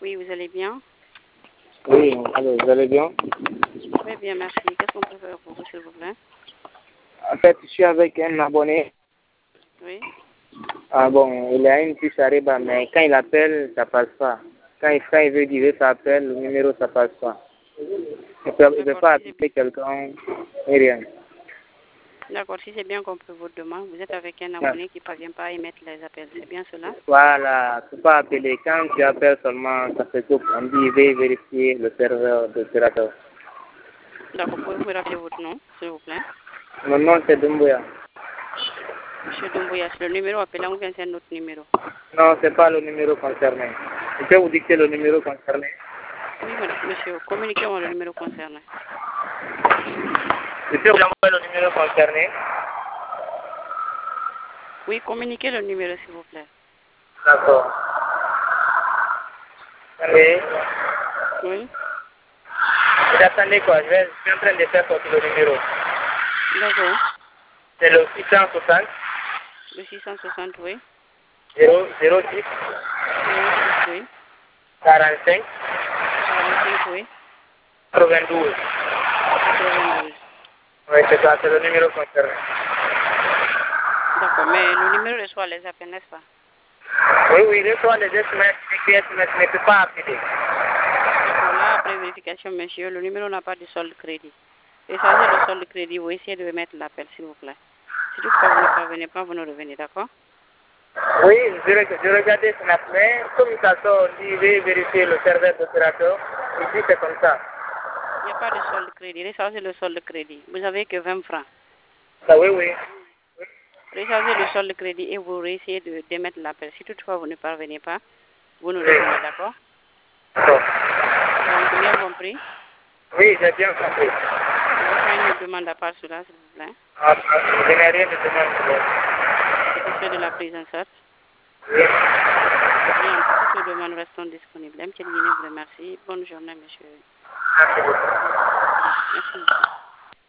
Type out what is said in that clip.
Oui, vous allez bien? Oui, allô, vous allez bien? Très bien, merci. Qu'est-ce qu'on peut faire pour vous, s'il vous plaît? En fait, je suis avec un abonné. Oui. Ah bon, il a une puce Ariba, mais quand il appelle, ça passe pas. Quand il veut dire ça appelle, le numéro, ça passe pas. Il ne peut pas appeler quelqu'un, ni rien. D'accord, si c'est bien compris votre demande, vous êtes avec un abonné qui ne parvient pas à émettre les appels. C'est bien cela? Voilà, tu peux pas appeler. Quand tu appelles seulement, ça se coupe. On dit, veuillez vérifier le serveur de opérateur. D'accord, pouvez-vous me rappeler votre nom, s'il vous plaît? Mon nom, c'est Doumbouya. Monsieur Doumbouya, c'est le numéro appelant ou bien c'est un autre numéro? Non, c'est pas le numéro concerné. Je peux vous dicter le numéro concerné? Oui, madame, monsieur, communiquez-moi le numéro concerné. Je peux vous envoyer le numéro concerné? Oui, communiquez le numéro, s'il vous plaît. D'accord. Allez. Oui. Vous attendez quoi? Je suis en train de faire sortir le numéro. D'accord. C'est le 660 Le 660, oui. 06 06, oui. 45 45, oui. 92. 92. Oui, c'est ça, c'est le numéro concerné. D'accord, mais le numéro reçoit les appels, n'est-ce pas? Oui, oui, il reçoit les SMS, mais ne peut pas appeler. D'accord, là, après vérification, monsieur, le numéro n'a pas de solde crédit. Rechargez le solde crédit, vous essayez de remettre l'appel, s'il vous plaît. Si toutefois vous ne parvenez pas, vous nous revenez, d'accord? Oui, je regardais ce matin, mais comme ça sort, on dit, veuillez vérifier le serveur d'opérateur. Ici, c'est comme ça. Il n'y a pas de solde crédit. Rechargez le solde crédit. Vous n'avez que 20 francs. Ah, oui, oui. Rechargez le solde crédit et vous essayez de démettre l'appel. Si toutefois vous ne parvenez pas, vous nous revenez, d'accord? D'accord. Vous avez bien compris? Oui, j'ai bien compris. Vous n'avez pas une autre demande à part cela, s'il vous plaît? Ah, je n'ai rien de demande. Satisfait de la prise en charge? Oui. Bien, pour toutes vos demandes restons disponibles. M. Guinée vous remercie. Bonne journée, monsieur. Merci beaucoup. Merci, monsieur.